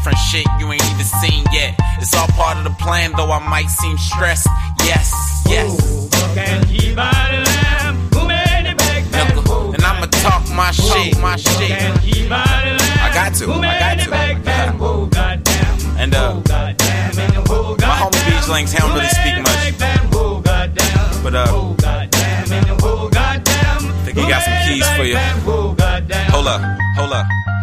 different shit you ain't even seen yet. It's all part of the plan, though I might seem stressed. Yes, yes. And I'ma talk my shit, my shit. I got to. And my homie Beach Links, he don't really speak much. But I think he got some keys for you. Hold up.